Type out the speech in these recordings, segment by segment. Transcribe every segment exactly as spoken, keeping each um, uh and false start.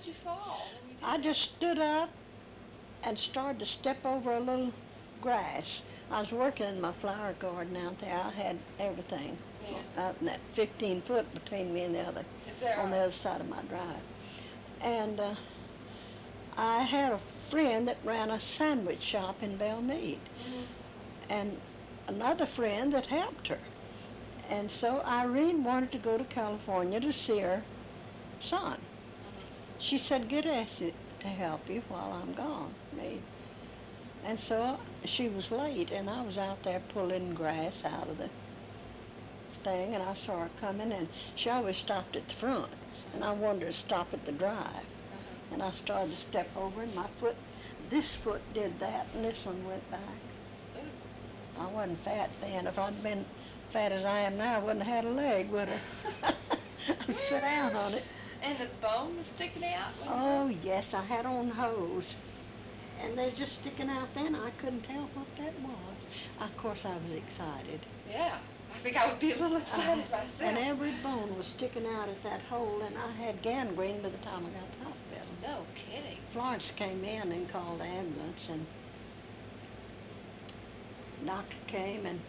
How'd you fall when you did I that? just stood up and started to step over a little grass. I was working in my flower garden out there. I had everything Yeah. out in that fifteen foot between me and the other, Is that on the right? other side of my drive. And uh, I had a friend that ran a sandwich shop in Belmead, Mhm. and another friend that helped her. And so Irene wanted to go to California to see her son. Mhm. She said, get Essie to help you while I'm gone, me. And so she was late, and I was out there pulling grass out of the thing, and I saw her coming, and she always stopped at the front, and I wanted her to stop at the drive. Uh-huh. And I started to step over, and my foot, this foot did that, and this one went back. Ooh. I wasn't fat then. If I'd been fat as I am now, I wouldn't have had a leg, would I? I'd sit down on it. And the bone was sticking out? when you Oh, broke? yes, I had on hose. And they're just sticking out then. I couldn't tell what that was. Of course, I was excited. Yeah. I think I would be a little excited Uh, myself. and every bone was sticking out at that hole, and I had gangrene by the time I got to the hospital. No kidding. Florence came in and called the ambulance, and the doctor came, and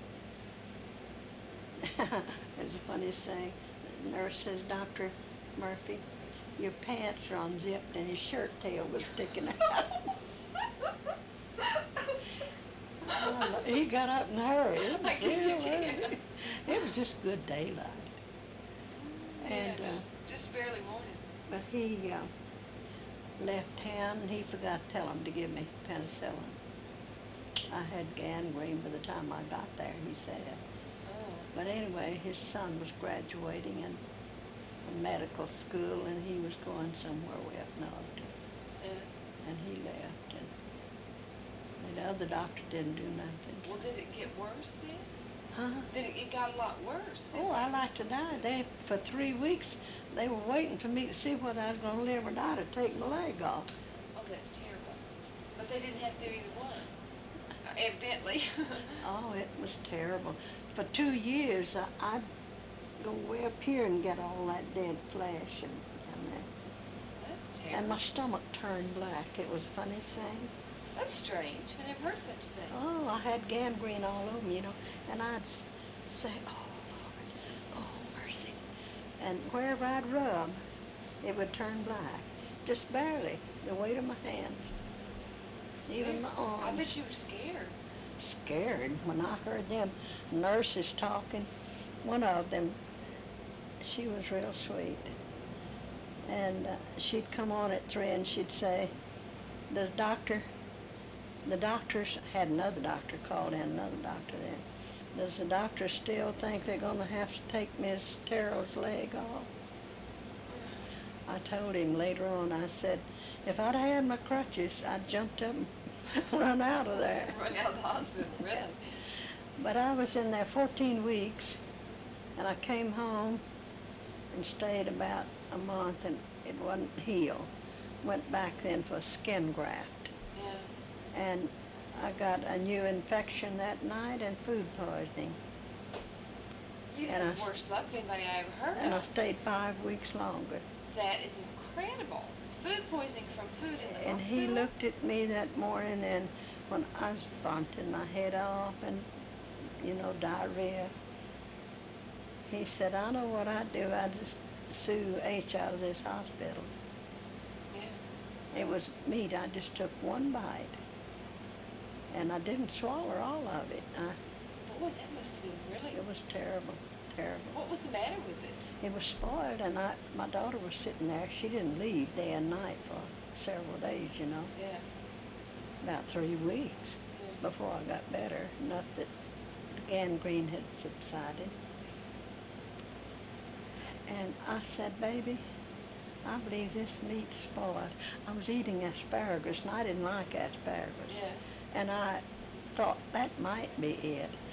it was the funniest thing. The nurse says, Doctor Murphy, your pants are unzipped and your shirt tail was sticking out. Well, he got up and hurried. It was, I guess he real did. early. It was just good daylight. And, yeah, just, uh, just barely morning. But he uh, left town, and he forgot to tell him to give me penicillin. I had gangrene by the time I got there, he said. Oh. But anyway, his son was graduating in a medical school, and he was going somewhere we up north. Yeah. And he left, and, and the other doctor didn't do nothing. Well, did it get worse then? Huh? Did it, it got a lot worse? then? Oh, I like to die. They, for three weeks, they were waiting for me to see whether I was going to live or die to take my leg off. Oh, that's terrible. But they didn't have to do either one. Uh, evidently. Oh, it was terrible. For two years, I, I'd go way up here and get all that dead flesh and, and that. That's terrible. And my stomach turned black. It was a funny thing. That's strange. I never heard such a thing. Oh, I had gangrene all over me, you know, and I'd s- say, oh, Lord, oh, mercy. And wherever I'd rub, it would turn black, just barely, the weight of my hands, even my I arms. bet you were scared. Scared when I heard them nurses talking. One of them, she was real sweet, and uh, she'd come on at three and she'd say, does doctor, the doctors had another doctor called in, another doctor then. Does the doctor still think they're going to have to take Miss Terrell's leg off? I told him later on, I said, if I'd had my crutches, I'd jumped up and run out of there. Run out of the hospital, really. But I was in there fourteen weeks, and I came home and stayed about a month, and it wasn't healed. Went back then for a skin graft. Yeah. And I got a new infection that night and food poisoning. You And had I the s- worst luck of anybody I ever heard And I of. stayed five weeks longer. That is incredible. Food poisoning from food in the And hospital? he looked at me that morning, and when I was vomiting my head off and, you know, diarrhea, he said, I know what I'd do. I'd just sue H out of this hospital. Yeah. It was meat. I just took one bite. And I didn't swallow all of it. I, Boy, that must have been really... it was terrible, terrible. What was the matter with it? It was spoiled, and I, my daughter was sitting there. She didn't leave day and night for several days, you know, Yeah. about three weeks Yeah. before I got better, enough that the gangrene had subsided. And I said, baby, I believe this meat's spoiled. I was eating asparagus, and I didn't like asparagus. Yeah. And I thought that might be it.